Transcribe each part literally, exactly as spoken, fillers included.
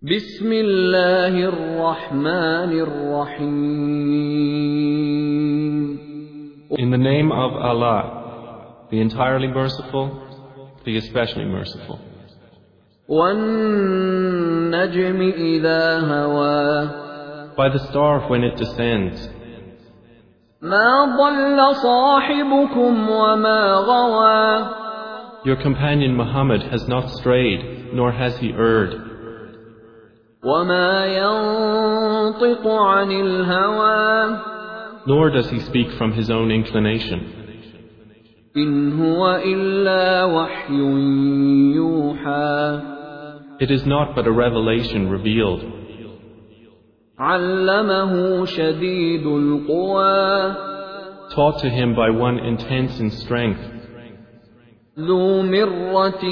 بسم الله الرحمن الرحيم. In the name of Allah, the entirely merciful, the especially merciful. والنجم إذا هوى. By the star when it descends. ما ضل صاحبكم وما غوى. Your companion Muhammad has not strayed, nor has he erred. وما ينطق عن الهوى. Nor does he speak from his own inclination. إن هو إلا وحي يوحى. It is not but a revelation revealed. علمه شديد القوى. Taught to him by one intense in strength. ذو مرة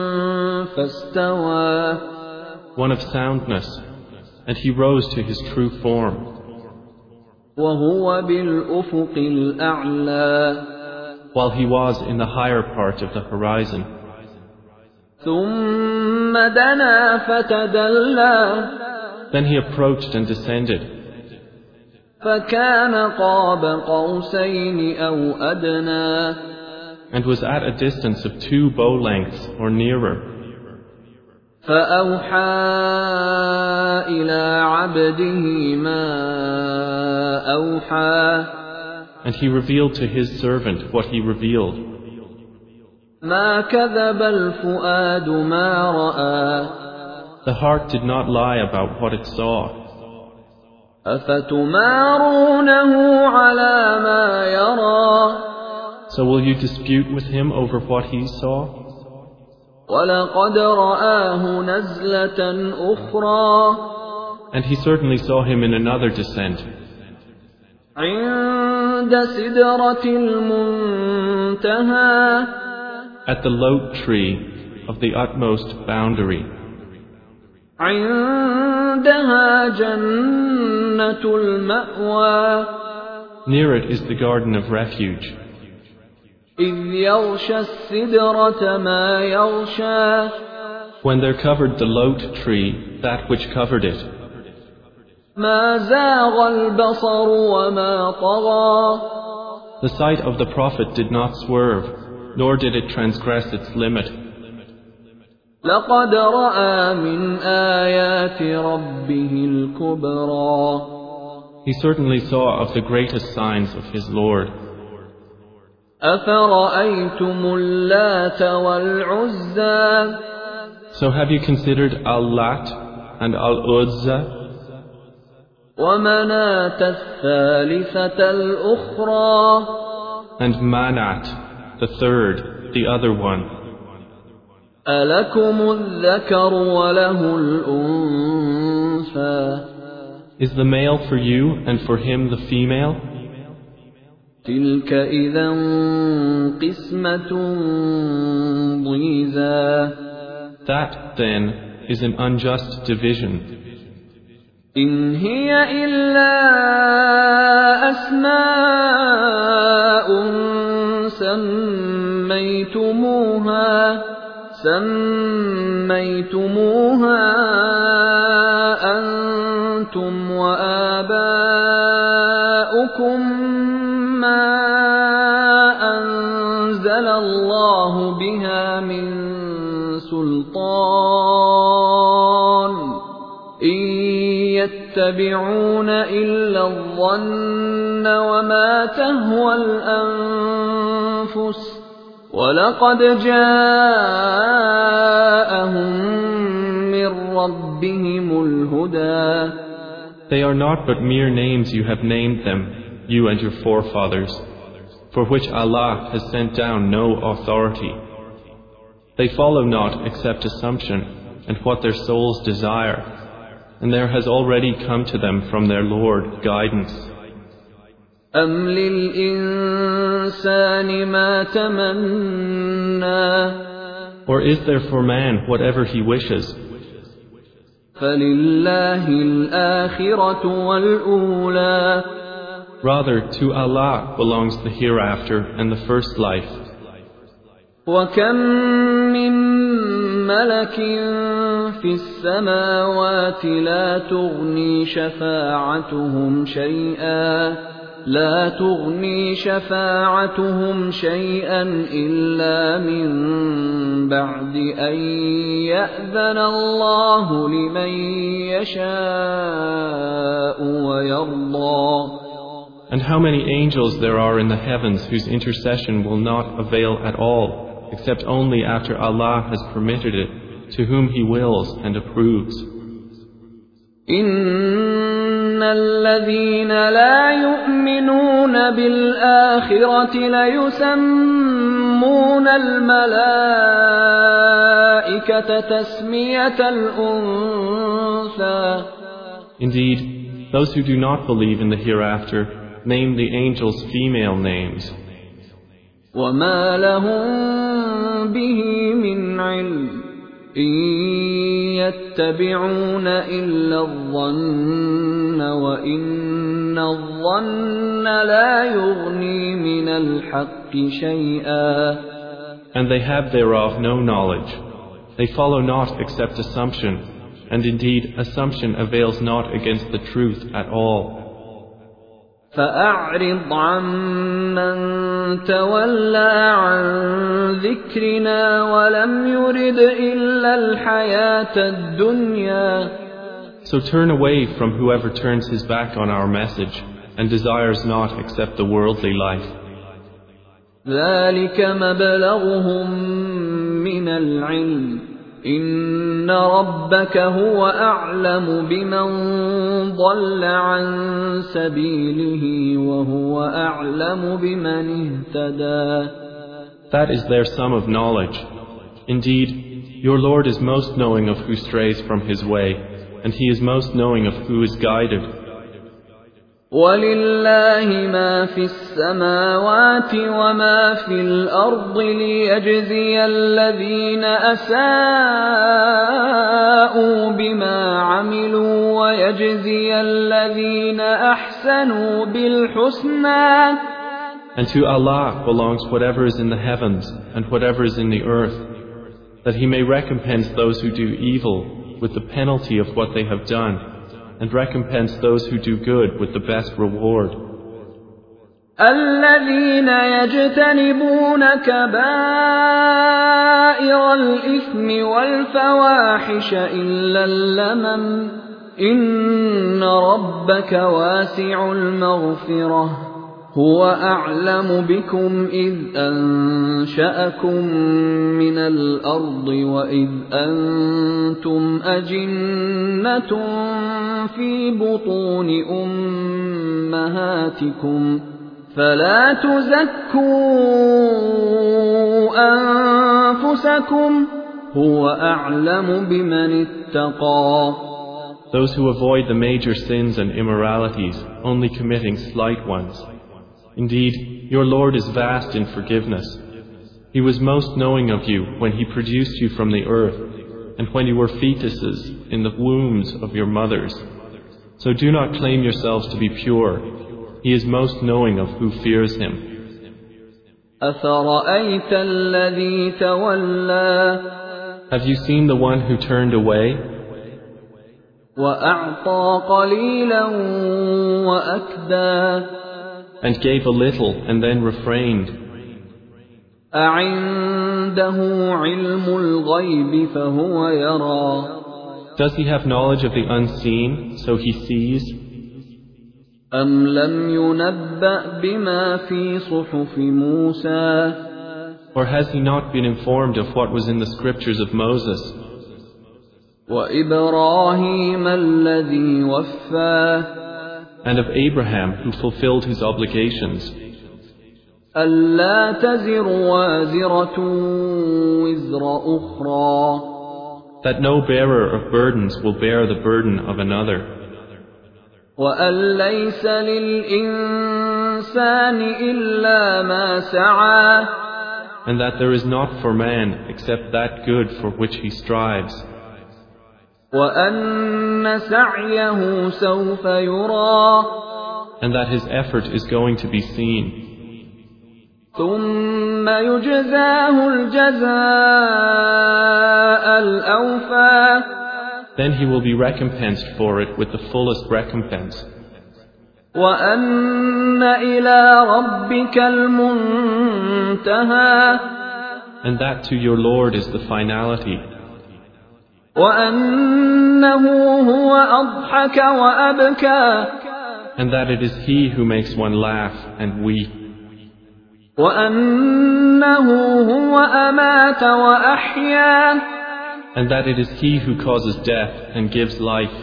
فاستوى. One of soundness, and he rose to his true form. وهو بالأفق الأعلى. While he was in the higher part of the horizon. ثم دنا فتدلى. Then he approached and descended. فكان قاب قوسين أو أدنى. And was at a distance of two bow lengths or nearer. فأوحى إلى عبده ما أوحى. And he revealed to his servant what he revealed. ما كذب الفؤاد ما رأى. The heart did not lie about what it saw. أفتمارونه على ما يرى. So will you dispute with him over what he saw? وَلَقَدْ رَآهُ نَزْلَةً أُخْرَى. And he certainly saw him in another descent. عِندَ سِدْرَةِ الْمُنْتَهَى. At the lote tree of the utmost boundary. عِندَهَا جَنَّةُ الْمَأْوَى. Near it is the garden of refuge. إِذْ يَغْشَى السِّدْرَةَ مَا يَغْشَى. When there covered the lote tree that which covered it. مَا زَاغَ الْبَصَرُ وَمَا طَغَى. The sight of the Prophet did not swerve, nor did it transgress its limit. لَقَدْ رَأَى مِنْ آيَاتِ رَبِّهِ الْكُبْرَى. He certainly saw of the greatest signs of his Lord. أَفَرَأَيْتُمُ اللَّاتَ وَالْعُزَّى. So have you considered Al-Lat and Al-Uzza? وَمَنَاةَ الثَّالِثَةَ الْأُخْرَى. And Manat, the third, the other one. أَلَكُمُ الذَّكَرُ وَلَهُ الْأُنثَى. Is the male for you and for him the female? تِلْكَ إِذًا قِسْمَةٌ ضِيزَى. That, then, is an unjust division. إِنْ هِيَ إِلَّا أَسْمَاءٌ سَمَّيْتُمُوهَا سَمَّيْتُمُوهَا أَنْتُمْ وَآبَاؤُكُمْ مَا أَنزَلَ اللَّهُ بِهَا مِنْ سُلْطَانٍ إِنْ يَتَّبِعُونَ إِلَّا الظَّنَّ وَمَا تَهْوَى الْأَنفُسُ وَلَقَدْ جَاءَهُمْ مِنْ رَبِّهِمُ الْهُدَى. They are not but mere names you have named them, you and your forefathers, for which Allah has sent down no authority. They follow not except assumption and what their souls desire, and there has already come to them from their Lord guidance. أَمْ لِلْإِنسَانِ مَا تَمَنَّى. Or is there for man whatever he wishes? فَلِلَّهِ الْآخِرَةُ وَالْأُولَى. Rather, to Allah belongs the hereafter and the first life. وَكَمْ مِنْ مَلَكٍ في السماوات لا تغني شفاعتهم شيئا لا تغني شفاعتهم شيئا إلا من بعد أن يأذن الله لمن يشاء ويرضى. And how many angels there are in the heavens whose intercession will not avail at all, except only after Allah has permitted it to whom He wills and approves. إن الذين لا يؤمنون بالآخرة ليسمون الملائكة تسمية الأنثى. Indeed, those who do not believe in the hereafter name the angels female names. وما لهم به من علم إن يتبعون إلا الظن وإن الظن لا يغني من الحق شيئا. And they have thereof no knowledge. They follow not except assumption, and indeed assumption avails not against the truth at all. فأعرض عمن تولى عن ذكرنا ولم يرد إلا الحياة الدنيا. So turn away from whoever turns his back on our message and desires not except the worldly life. ذلك مبلغهم من العلم إن ربك هو أعلم بمن ضل عن سبيله وهو أعلم بمن اهتدى. That is their sum of knowledge. Indeed, your Lord is most knowing of who strays from His way, and He is most knowing of who is guided. وَلِلَّهِ مَا فِي السَّمَاوَاتِ وَمَا فِي الْأَرْضِ لِيَجْزِيَ الَّذِينَ أَسَاءُوا بِمَا عَمِلُوا وَيَجْزِيَ الَّذِينَ أَحْسَنُوا بِالْحُسْنَى. And to Allah belongs whatever is in the heavens and whatever is in the earth, that He may recompense those who do evil with the penalty of what they have done, and recompense those who do good with the best reward. الذين يجتنبون كبائر الإثم والفواحش إلا اللمم إن ربك واسع المغفرة هو أعلم بكم إذ أنشأكم من الأرض وإذ أنتم أجنة في بطون أمهاتكم فلا تزكوا أنفسكم هو أعلم بمن اتقى. Those who avoid the major sins and immoralities, only committing slight ones. Indeed, your Lord is vast in forgiveness. He was most knowing of you when He produced you from the earth, and when you were fetuses in the wombs of your mothers. So do not claim yourselves to be pure. He is most knowing of who fears Him. أَفَرَأَيْتَ الَّذِي تَوَلَّى. Have you seen the one who turned away? وَأَعْطَى قَلِيلًا وَأَكْدَى. And gave a little and then refrained. أَعِندَهُ عِلْمُ الْغَيْبِ فَهُوَ يَرَى. Does he have knowledge of the unseen, so he sees? أَمْ لَمْ يُنَبَّأْ بِمَا فِي صُحُفِ مُوسَى. Or has he not been informed of what was in the scriptures of Moses? وَإِبْرَاهِيمَ الَّذِي وَفَّى. And of Abraham who fulfilled his obligations. أَلَّا تَزِرُ وَازِرَةٌ وِزْرَ أُخْرَى. That no bearer of burdens will bear the burden of another. وَأَن لَّيْسَ لِلْإِنسَانِ إِلَّا مَا سَعَى. And that there is not for man except that good for which he strives. وَأَنَّ سَعْيَهُ سَوْفَ يُرَى. And that his effort is going to be seen. ثُمَّ يُجْزَاهُ الْجَزَاءَ الْأَوْفَى. Then he will be recompensed for it with the fullest recompense. وَأَنَّ إِلَىٰ رَبِّكَ الْمُنتَهَىٰ And that to your Lord is the finality. وَأَنَّهُ هُوَ أَضْحَكَ وَأَبْكَىٰ And that it is He who makes one laugh and weep. وَأَنَّهُ هُوَ أَمَاتَ وَأَحْيَا And that it is He who causes death and gives life.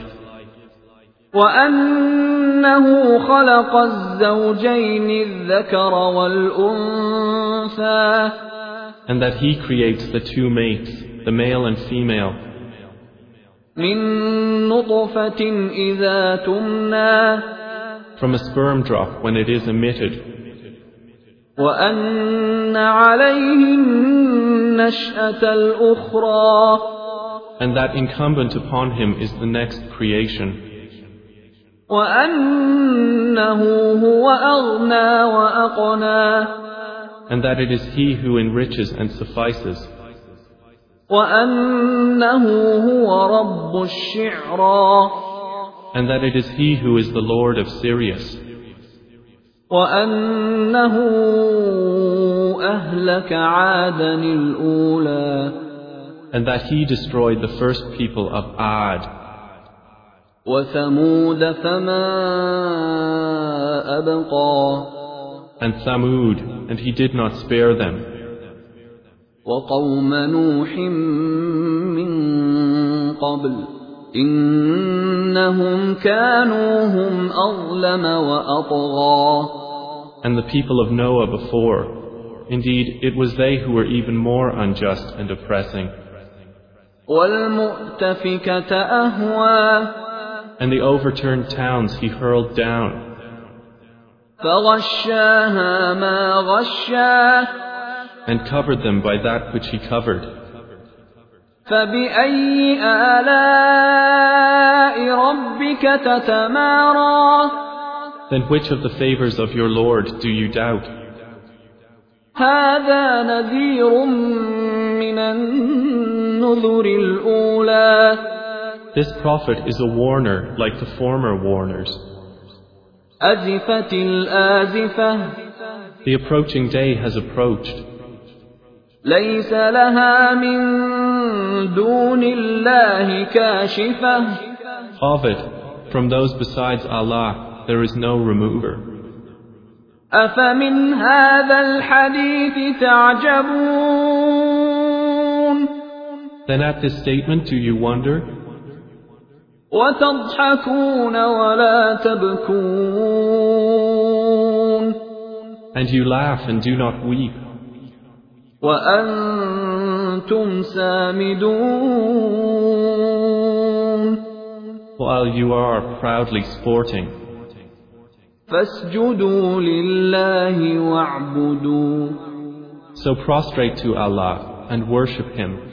وَأَنَّهُ خَلَقَ الزَّوْجَيْنِ الذَّكَرَ وَالْأُنثَىٰ And that He creates the two mates, the male and female, مِن نُّطْفَةٍ إِذَا تُمْنَىٰ from a sperm drop when it is emitted. وَأَنَّ عَلَيْهِ النَّشْأَةَ الْأُخْرَىٰ And that incumbent upon Him is the next creation. وَأَنَّهُ هُوَ أَغْنَىٰ وَأَقْنَىٰ And that it is He who enriches and suffices. وَأَنَّهُ هُوَ رَبُّ الشِّعْرَىٰ And that it is He who is the Lord of Sirius. وَأَنَّهُ أَهْلَكَ عَادًا الْأُولَىٰ And that He destroyed the first people of Ad. وَثَمُودَ فَمَا أَبْقَىٰ And Thamud, and He did not spare them. وَقَوْمَ نُوحٍ مِّن قَبْلُ إِنَّهُمْ كَانُوا هُمْ أَظْلَمَ وَأَطْغَىٰ And the people of Noah before. Indeed, it was they who were even more unjust and oppressing. وَالْمُؤْتَفِكَةَ أَهْوَىٰ And the overturned towns He hurled down. فَغَشَّاهَا مَا غَشَّىٰ And covered them by that which He covered. فَبِأَيِّ آلَاءِ رَبِّكَ تَتَمَارَىٰ Then which of the favors of your Lord do you doubt? هَٰذَا نَذِيرٌ مِّنَ النُّذُرِ الْأُولَىٰ This prophet is a warner like the former warners. أَزِفَتِ الْآزِفَةُ The approaching day has approached. لَيْسَ لَهَا مِن دُونِ اللَّهِ كَاشِفَةٌ Of it, from those besides Allah, there is no remover. أَفَمِنْ هَٰذَا الْحَدِيثِ تَعْجَبُونَ Then at this statement do you wonder? وَتَضْحَكُونَ وَلَا تَبْكُونَ And you laugh and do not weep. وَأَنْتُمْ سَامِدُونَ While you are proudly sporting. فَاسْجُدُوا لِلَّهِ وَاعْبُدُوا So prostrate to Allah and worship Him.